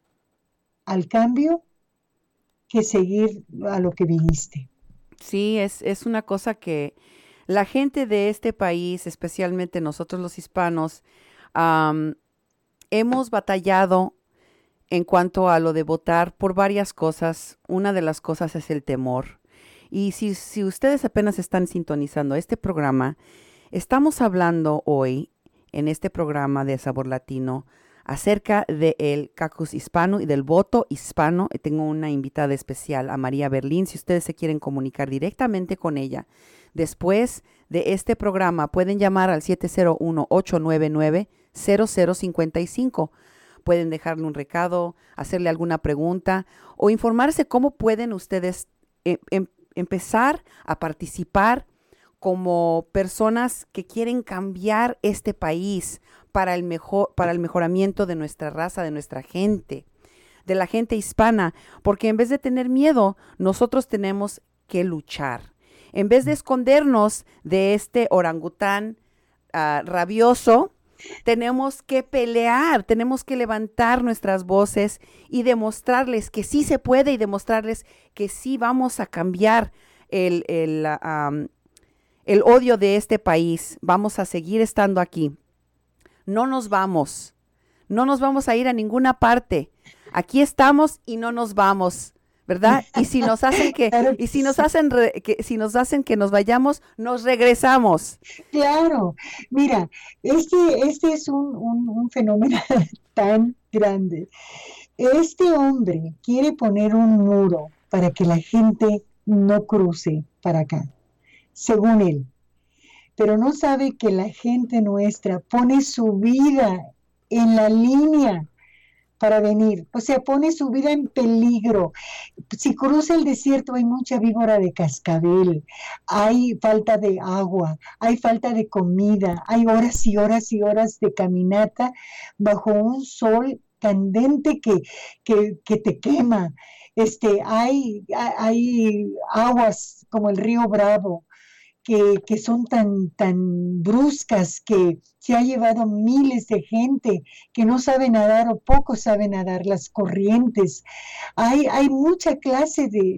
al cambio que seguir a lo que viniste. Sí, es, es una cosa que la gente de este país, especialmente nosotros los hispanos, um, hemos batallado en cuanto a lo de votar por varias cosas. Una de las cosas es el temor. Y si, si ustedes apenas están sintonizando este programa, estamos hablando hoy en este programa de Sabor Latino acerca del caucus hispano y del voto hispano. Tengo una invitada especial, a María Berlín. Si ustedes se quieren comunicar directamente con ella después de este programa, pueden llamar al siete cero uno, ocho nueve nueve, cero cero cinco cinco. Pueden dejarle un recado, hacerle alguna pregunta o informarse cómo pueden ustedes eh, em, empezar a participar como personas que quieren cambiar este país para el mejor, para el mejoramiento de nuestra raza, de nuestra gente, de la gente hispana, porque en vez de tener miedo, nosotros tenemos que luchar. En vez de escondernos de este orangután uh, rabioso, tenemos que pelear, tenemos que levantar nuestras voces y demostrarles que sí se puede y demostrarles que sí vamos a cambiar el, el, um, el odio de este país. Vamos a seguir estando aquí. No nos vamos, no nos vamos a ir a ninguna parte. Aquí estamos y no nos vamos, ¿verdad? Y si nos hacen que, y si nos hacen re, que, si nos hacen que nos vayamos, nos regresamos. Claro, mira, este, este es un, un, un fenómeno tan grande. Este hombre quiere poner un muro para que la gente no cruce para acá, según él. Pero no sabe que la gente nuestra pone su vida en la línea para venir, o sea, pone su vida en peligro. Si cruza el desierto hay mucha víbora de cascabel, hay falta de agua, hay falta de comida, hay horas y horas y horas de caminata bajo un sol candente que, que, que te quema. Este, hay, hay aguas como el río Bravo, Que, que son tan, tan bruscas, que se ha llevado miles de gente que no sabe nadar o poco sabe nadar, las corrientes. Hay, hay mucha clase de,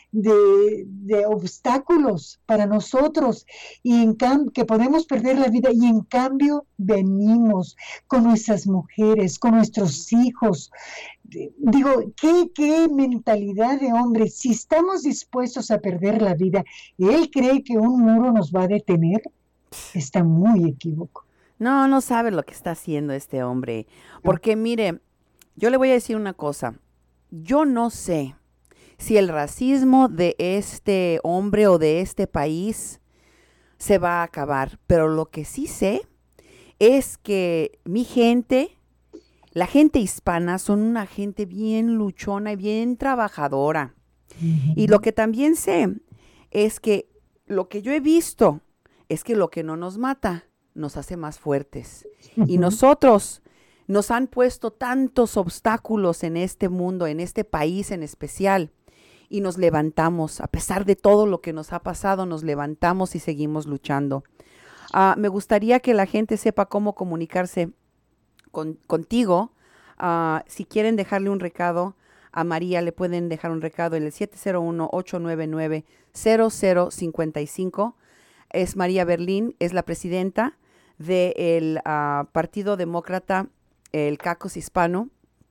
de, de obstáculos para nosotros y en cam- que podemos perder la vida y en cambio venimos con nuestras mujeres, con nuestros hijos. Digo, ¿qué, qué mentalidad de hombre? Si estamos dispuestos a perder la vida, ¿él cree que un muro nos va a detener? Está muy equívoco. No, no sabe lo que está haciendo este hombre. No. Porque mire, yo le voy a decir una cosa. Yo no sé si el racismo de este hombre o de este país se va a acabar, pero lo que sí sé es que mi gente, la gente hispana, son una gente bien luchona y bien trabajadora. Y lo Ujú. que también sé es que lo que yo he visto es que lo que no nos mata nos hace más fuertes. Y Ujú. nosotros nos han puesto tantos obstáculos en este mundo, en este país en especial, y nos levantamos. A pesar de todo lo que nos ha pasado, nos levantamos y seguimos luchando. Ah, me gustaría que la gente sepa cómo comunicarse con- contigo. Ah, si quieren dejarle un recado a María, le pueden dejar un recado en el siete cero uno, ocho nueve nueve, cero cero cinco cinco. Es María Berlín, es la presidenta del ah, Partido Demócrata, el Caucus Hispano,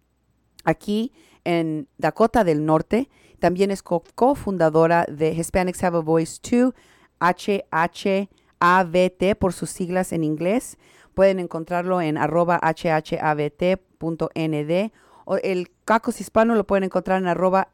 aquí en Dakota del Norte. También es co- cofundadora de Hispanics Have a Voice dos, H H A V T por sus siglas en inglés. Pueden encontrarlo en arroba hhavt punto nd. O el Caucus Hispano lo pueden encontrar en arroba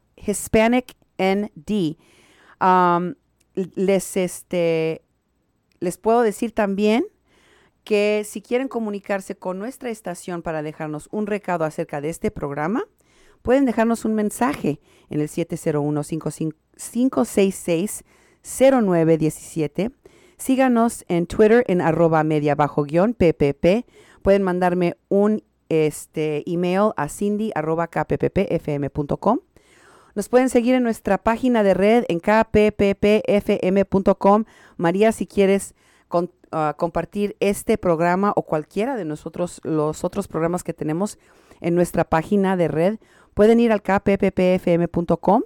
HispanicND. Um, les, este, les puedo decir también que si quieren comunicarse con nuestra estación para dejarnos un recado acerca de este programa, pueden dejarnos un mensaje en el siete cero uno, cinco seis seis, cero nueve uno siete. Síganos en Twitter en arroba media bajo guión P P P. Pueden mandarme un este, email a cindy arroba k p p p f m punto com. Nos pueden seguir en nuestra página de red en k p p p f m punto com. María, si quieres con, uh, compartir este programa o cualquiera de nosotros, los otros programas que tenemos en nuestra página de red, pueden ir al k p p p f m punto com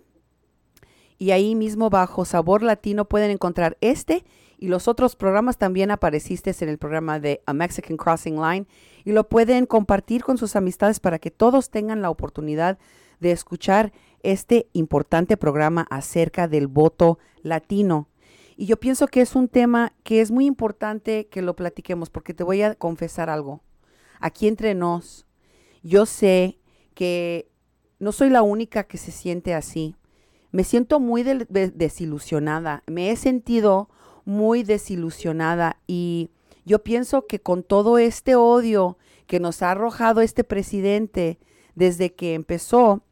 y ahí mismo bajo Sabor Latino pueden encontrar este y los otros programas. También apareciste en el programa de A Mexican Crossing Line y lo pueden compartir con sus amistades para que todos tengan la oportunidad de escuchar este importante programa acerca del voto latino. Y yo pienso que es un tema que es muy importante que lo platiquemos, porque te voy a confesar algo. Aquí entre nos, yo sé que no soy la única que se siente así. Me siento muy de- de- desilusionada. Me he sentido muy desilusionada y yo pienso que con todo este odio que nos ha arrojado este presidente desde que empezó,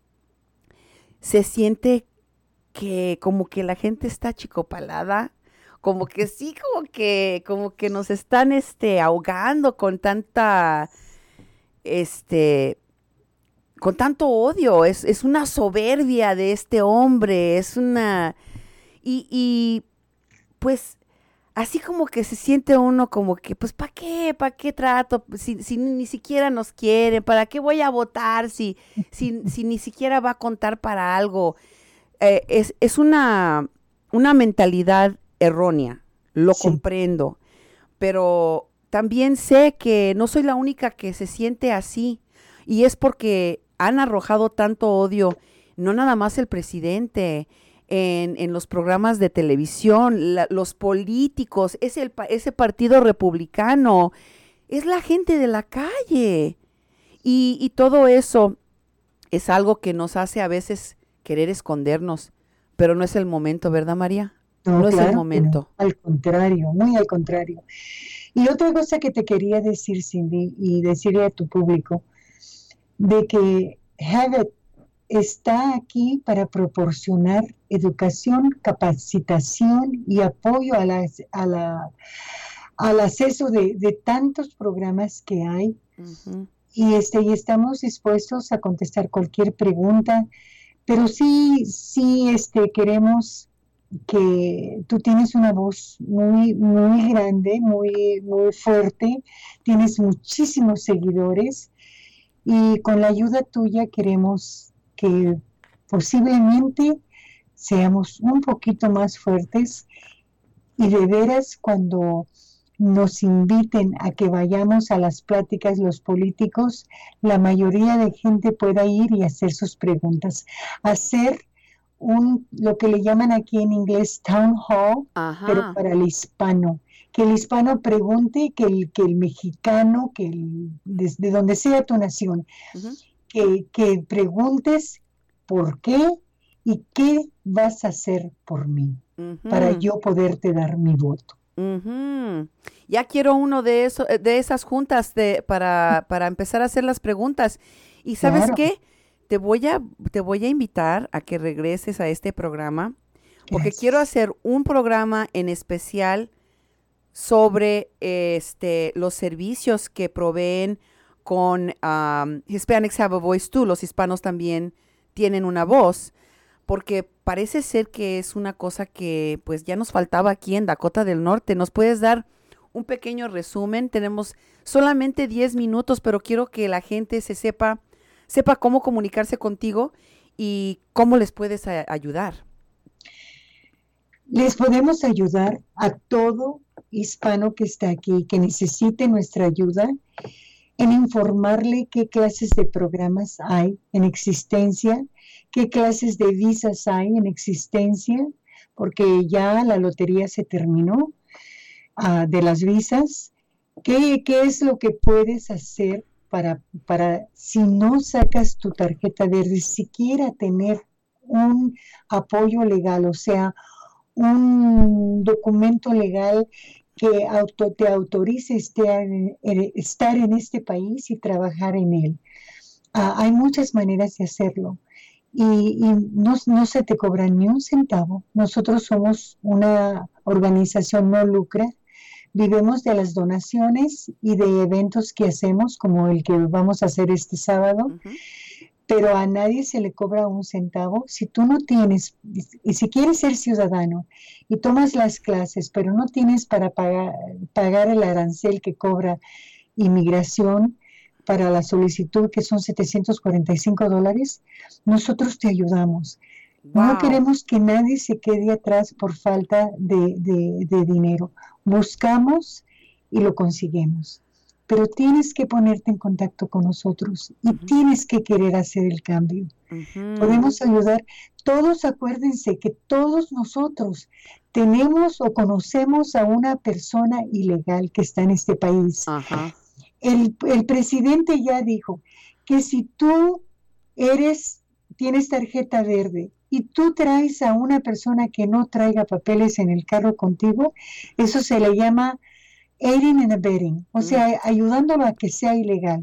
se siente que como que la gente está achicopalada, como que sí, como que, como que nos están este, ahogando con tanta, este, con tanto odio. Es, es una soberbia de este hombre, es una, y, y pues así como que se siente uno como que, pues, ¿para qué? ¿Para qué trato? Si, si ni siquiera nos quieren, ¿para qué voy a votar si, si, si ni siquiera va a contar para algo? Eh, es, es una, una mentalidad errónea, lo Sí. comprendo, pero también sé que no soy la única que se siente así y es porque han arrojado tanto odio, no nada más el presidente, en, en los programas de televisión, la- los políticos, es el, pa- ese partido republicano, es la gente de la calle y, y todo eso es algo que nos hace a veces querer escondernos, pero no es el momento, ¿verdad, María? No, No es el claro que no. momento. Al contrario, muy al contrario. Y otra cosa que te quería decir, Cindy, y decirle a tu público, de que Habit está aquí para proporcionar educación, capacitación y apoyo a las- a la- al acceso de, de tantos programas que hay. Ujú. Y, este, y estamos dispuestos a contestar cualquier pregunta, pero sí, sí, este, queremos que tú tienes una voz muy, muy grande, muy, muy fuerte, tienes muchísimos seguidores y con la ayuda tuya queremos que posiblemente seamos un poquito más fuertes y de veras cuando nos inviten a que vayamos a las pláticas los políticos, la mayoría de gente pueda ir y hacer sus preguntas, hacer un, lo que le llaman aquí en inglés town hall, pero Ajá. para el hispano. Que el hispano pregunte, que el, que el mexicano, que el, desde donde sea tu nación, Ujú, que, que preguntes por qué y qué vas a hacer por mí para ujú, yo poderte dar mi voto. ujú. Ya quiero uno de eso, eh, de esas juntas de, para, para empezar a hacer las preguntas. ¿Y sabes Claro, qué? Te voy a, te voy a invitar a que regreses a este programa, porque quiero gracias. hacer un programa en especial sobre este, los servicios que proveen con um, Hispanics Have a Voice Too. Los hispanos también tienen una voz, porque parece ser que es una cosa que pues ya nos faltaba aquí en Dakota del Norte. ¿Nos puedes dar un pequeño resumen? Tenemos solamente diez minutos, pero quiero que la gente se sepa, sepa cómo comunicarse contigo y cómo les puedes a- ayudar. Les podemos ayudar a todo hispano que está aquí, que necesite nuestra ayuda, en informarle qué clases de programas hay en existencia, qué clases de visas hay en existencia, porque ya la lotería se terminó uh, de las visas. ¿Qué, ¿Qué es lo que puedes hacer para, para, si no sacas tu tarjeta verde, siquiera tener un apoyo legal, o sea, un documento legal que auto, te autorice estar en, estar en este país y trabajar en él? Uh, hay muchas maneras de hacerlo y, y no, no, se te cobra ni un centavo. Nosotros somos una organización no lucra, vivimos de las donaciones y de eventos que hacemos, como el que vamos a hacer este sábado, Ujú. pero a nadie se le cobra un centavo. Si tú no tienes, y si quieres ser ciudadano y tomas las clases, pero no tienes para pagar, pagar el arancel que cobra inmigración para la solicitud, que son setecientos cuarenta y cinco dólares, nosotros te ayudamos. No Wow. queremos que nadie se quede atrás por falta de, de, de dinero. Buscamos y lo conseguimos. Pero tienes que ponerte en contacto con nosotros y Ujú, tienes que querer hacer el cambio. ujú. Podemos ayudar. Todos acuérdense que todos nosotros tenemos o conocemos a una persona ilegal que está en este país. Ajá. El, el presidente ya dijo que si tú eres, tienes tarjeta verde y tú traes a una persona que no traiga papeles en el carro contigo, eso se le llama aiding and abetting, o Mm, sea, ayudándolo a que sea ilegal.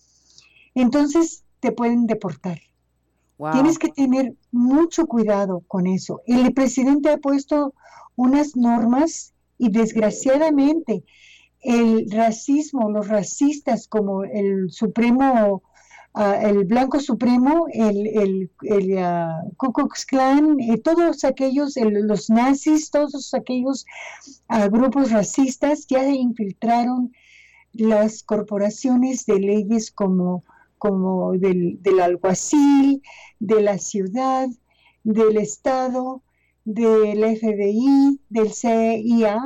Entonces te pueden deportar. Tienes wow. que tener mucho cuidado con eso. El presidente ha puesto unas normas y desgraciadamente el racismo, los racistas como el Supremo, uh, el Blanco Supremo, el, el, el uh, Ku Klux Klan, eh, todos aquellos, el, los nazis, todos aquellos uh, grupos racistas ya infiltraron las corporaciones de leyes como, como del, del alguacil, de la ciudad, del Estado, del F B I, del C I A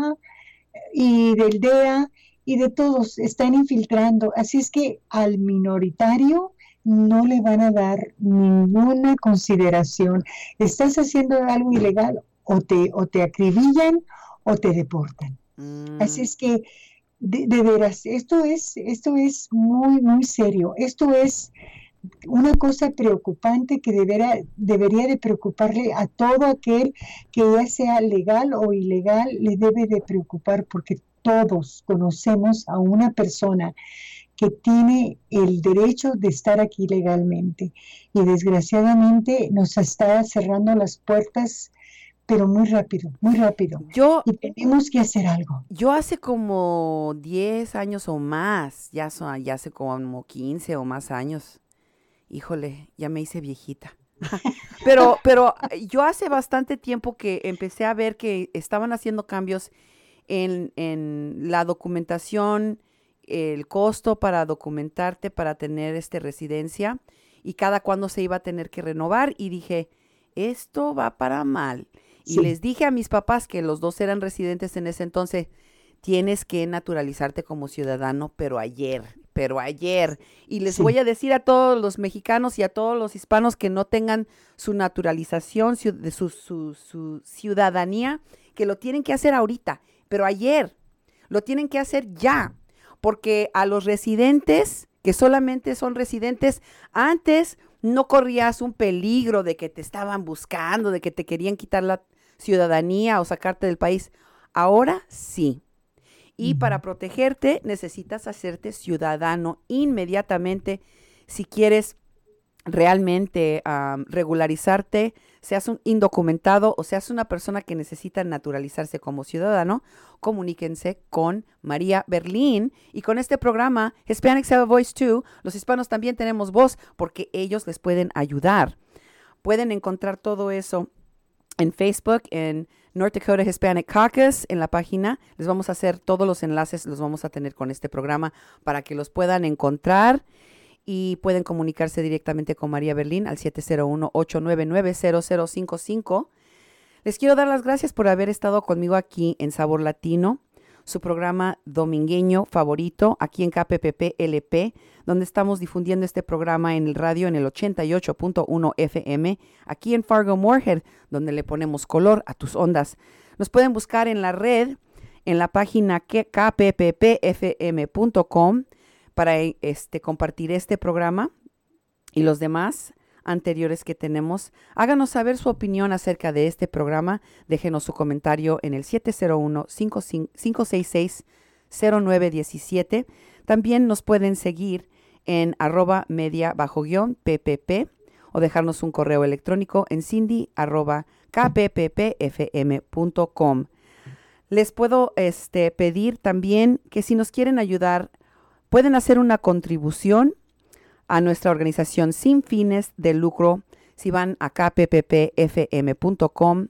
y del D E A y de todos están infiltrando. Así es que al minoritario no le van a dar ninguna consideración. Estás haciendo algo ilegal o te, o te acribillan o te deportan. Así Mm, es que de, de veras, esto es, esto es muy, muy serio. Esto es una cosa preocupante que deberá, debería de preocuparle a todo aquel que ya sea legal o ilegal, le debe de preocupar porque todos conocemos a una persona que tiene el derecho de estar aquí legalmente y desgraciadamente nos está cerrando las puertas, pero muy rápido, muy rápido. Yo, Y tenemos que hacer algo. yo hace como diez años o más, ya, son, ya hace como quince o más años, híjole, ya me hice viejita. Pero, pero eh, yo hace bastante tiempo que empecé a ver que estaban haciendo cambios en, en la documentación, el costo para documentarte, para tener este residencia y cada cuándo se iba a tener que renovar. Y dije, esto va para mal. Y Sí, les dije a mis papás, que los dos eran residentes en ese entonces, tienes que naturalizarte como ciudadano, pero ayer, pero ayer. Y les voy sí, a decir a todos los mexicanos y a todos los hispanos que no tengan su naturalización, ciu- de su, su, su ciudadanía, que lo tienen que hacer ahorita, pero ayer, lo tienen que hacer ya, porque a los residentes, que solamente son residentes, antes no corrías un peligro de que te estaban buscando, de que te querían quitar la ciudadanía o sacarte del país. Ahora sí. Y ujú, para protegerte necesitas hacerte ciudadano inmediatamente si quieres realmente um, regularizarte, seas un indocumentado o seas una persona que necesita naturalizarse como ciudadano, comuníquense con María Berlín. Y con este programa, Hispanics Have a Voice Too, los hispanos también tenemos voz porque ellos les pueden ayudar. Pueden encontrar todo eso en Facebook, en North Dakota Hispanic Caucus, en la página. Les vamos a hacer todos los enlaces, los vamos a tener con este programa para que los puedan encontrar y pueden comunicarse directamente con María Berlín al siete cero uno, ocho nueve nueve, cero cero cinco cinco. Les quiero dar las gracias por haber estado conmigo aquí en Sabor Latino, su programa domingueño favorito aquí en K P P P L P, donde estamos difundiendo este programa en el radio en el ochenta y ocho punto uno F M, aquí en Fargo Moorhead, donde le ponemos color a tus ondas. Nos pueden buscar en la red, en la página k p p p f m punto com para este, compartir este programa y los demás anteriores que tenemos. Háganos saber su opinión acerca de este programa. Déjenos su comentario en el siete cero uno, cinco seis seis, cero nueve uno siete. También nos pueden seguir en arroba media bajo guión ppp o dejarnos un correo electrónico en cindy arroba kpppfm punto com. Les puedo este, pedir también que si nos quieren ayudar, pueden hacer una contribución a nuestra organización sin fines de lucro si van a k p p p f m punto com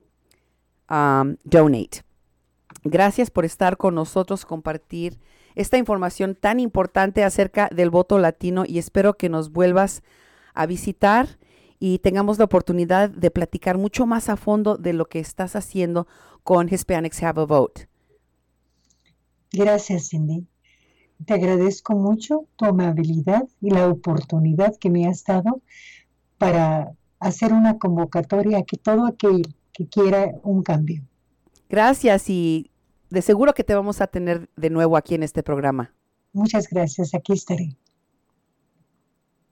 um, donate. Gracias por estar con nosotros, compartir esta información tan importante acerca del voto latino y espero que nos vuelvas a visitar y tengamos la oportunidad de platicar mucho más a fondo de lo que estás haciendo con Hispanics Have a Vote. gracias, Cindy. Te agradezco mucho tu amabilidad y la oportunidad que me has dado para hacer una convocatoria a que todo aquel que quiera un cambio. Gracias y de seguro que te vamos a tener de nuevo aquí en este programa. Muchas gracias, aquí estaré.